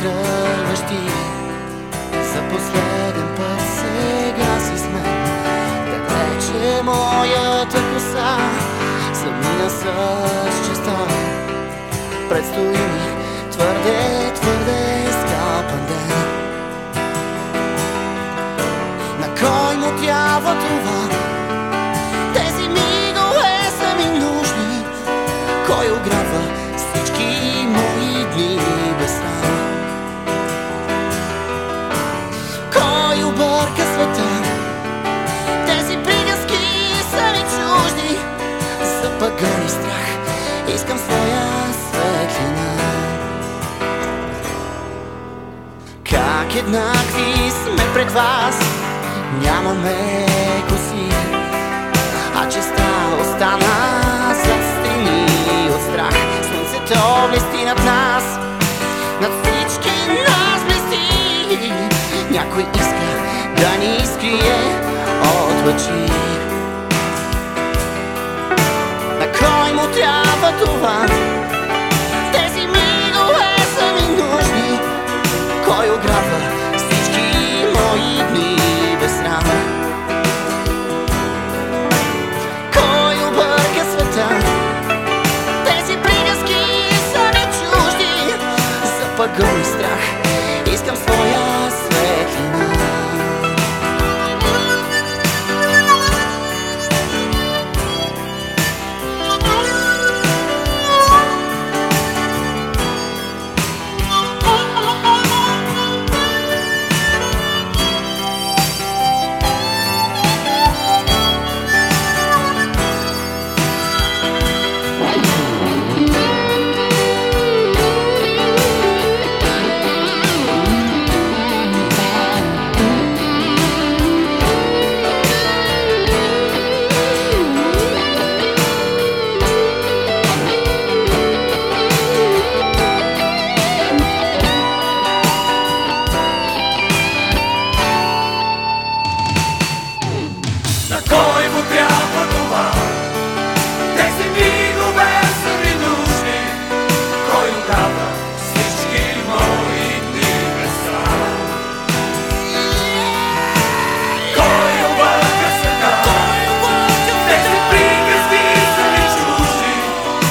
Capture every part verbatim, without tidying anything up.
тръгваш ти. За последен път сега си с мен. Да тече моята коса, замина с честа. Предстои ми твърде, твърде скапан ден. На кой му трябва това? Тези мигове са ми нужни. Кой ограбва всички мои дни без срам? Кой обърка света? Тези приказки са ми чужди. Запъгани страх, искам своя светлина. Как еднакви сме пред вас, нямаме коси, а честа остана зад стени от страх. Слънцето блести над нас, над всички нас блести. Някой иска да ни изкрие от лъчи. На кой му трябва това? Тези мигове са ми нужни. Кой ограбва всички мои дни без срам? Кой обърка света? Тези приказки са ми чужди. Запъган и страх, искам своя светлина.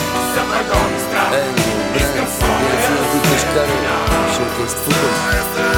Шутки с футбол.